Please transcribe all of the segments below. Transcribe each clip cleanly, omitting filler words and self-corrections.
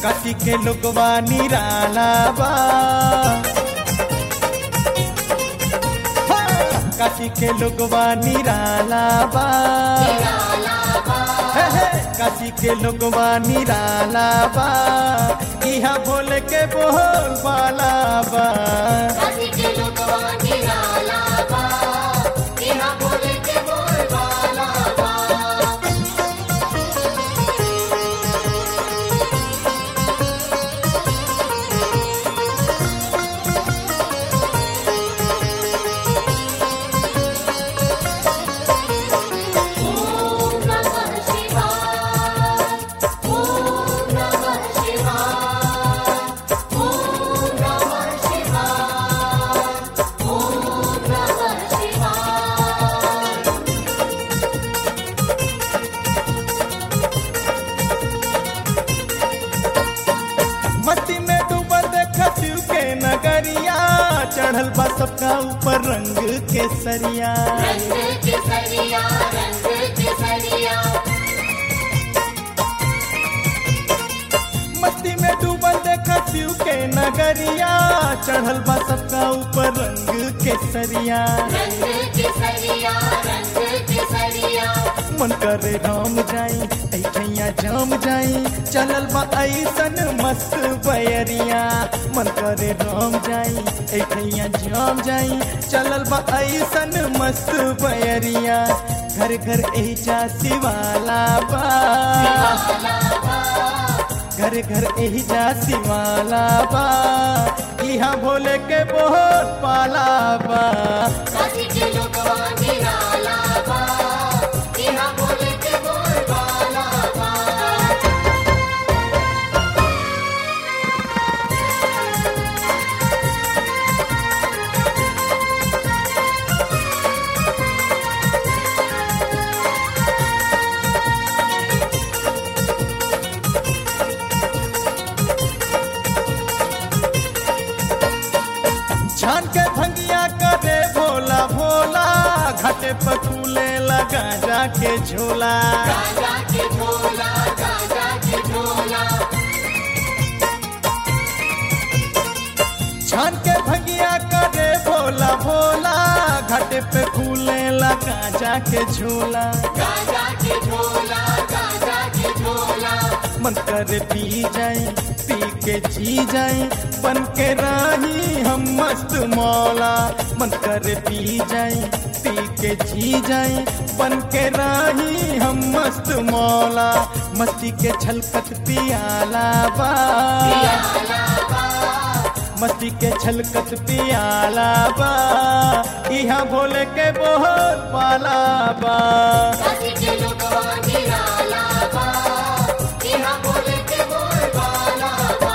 काशी के लोगवा निराला बा, काशी के लोगवा निराला बा, काशी के लोगवा निराला बा, यहाँ भोले के बोल बाला बा। काशी के लोगवा निराला बा, यहाँ भोले के बोल बाला बा। मस्ती में डूबल देखा शिव के नगरिया, चढ़ल बा सबका ऊपर रंग केसरिया। रंग केसरिया, रंग केसरिया। मस्ती में डूबल देखा शिव के नगरिया, चढ़ल बा सबका ऊपर रंग केसरिया। रंग केसरिया, रंग केसरिया। मन करे राम जाई ऐठैया जाम जाई, चलल बा ऐसन मस्त बयरिया। मन करे राम जाई ऐठैया जाम जाई, चलल बा ऐसन मस्त बयरिया। घर घर एजा शिवाला बा, घर घर एजा शिवाला बा, यहाँ भोले के बहुत पाला बा। काशी के लोगवा निराला बा, यहाँ भोले के बोल बाला बा। छान के भंगिया करे भोला भोला, घाटे पर फूले लगा जाके झोला। गाजा के झोला, गाजा के झोला। छान के भंगिया करे भोला भोला, घाटे पे फूले लगा जाके झोला। गाजा के झोला, गाजा के झोला। मन करे पी जाए पी के जी जाए, बन के राही हम मस्त मौला। मन करे पी जाए पी के जी जाए, बन के राही हम मस्त मौला। मस्ती के छलकत पियाला बा, मस्ती के छलकत पियाला बा, यहाँ भोले के बहुत पाला बा। काशी के लोगवा निराला बा, यहाँ भोले के बोल बाला बा।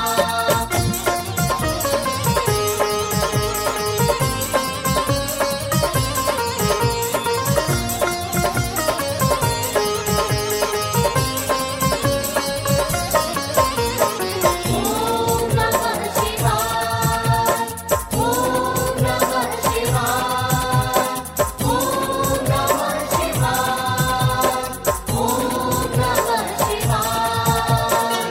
ओम नमः शिवाय, ओम नमः शिवाय, ओम नमः शिवाय, ओम नमः शिवाय।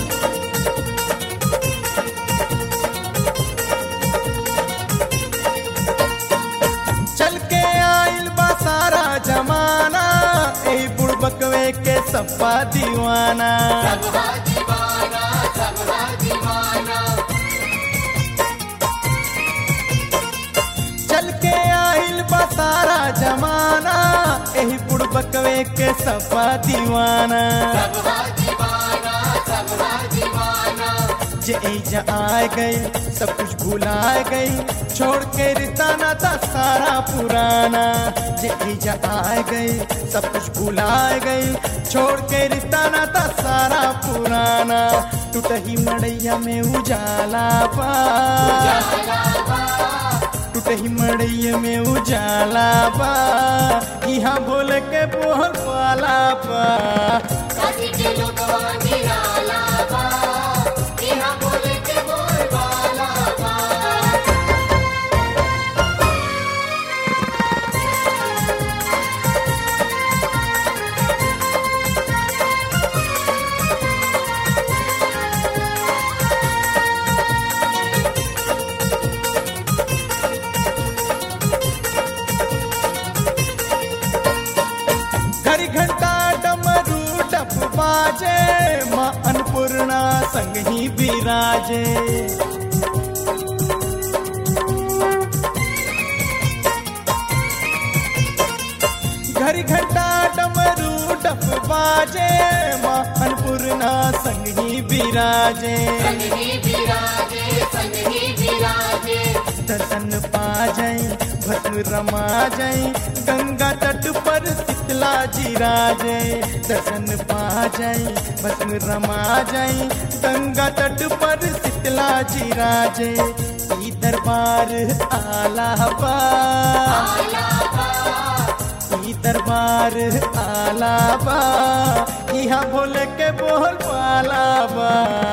चल के आइल बा सारा जमाना, ए बुड़बकवे के सपा दीवाना। सबका दीवाना, सबका दीवाना। चल के आइल बा सारा जमाना, एही बुड़बकवे के सपा दीवाना। सबका दीवाना, सबका दीवाना। जे एजा आ गई सब कुछ भुला गई, छोड़ के रिश्ता नाता सारा पुराना। जे एजा आ गई सब कुछ भुला गई, छोड़ के रिश्ता नाता सारा पुराना। टूटही मड़ैया में उजाला बा, टूटही मड़ैया में उजाला बा, यहाँ भोले के बोल पाला बा। काशी के लोगवा निराला बा, यहाँ भोले के बोल बाला बा। घड़ी घंटा डमरू डप बाजे माँ अन्नपूर्णा संग ही विराजे घड़ी घंटा डमरू डप बाजे माँ अन्नपूर्णा संग ही विराजे दर्शन पा जाई भस्म रमा जाई गंगा तट पर शीतला जी राजे दर्शन पा जाई भस्म रमा जाई गंगा तट पर शीतला जी राजे ई दरबार आलाबा ई दरबार आलाबा यहाँ भोले के बोल पालाबा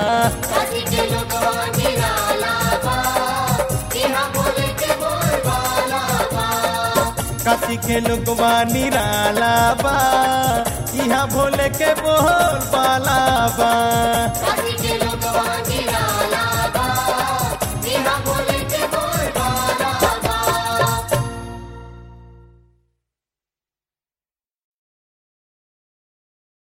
काशी के लोगवा निराला बा यहाँ भोले के बोल पाला बा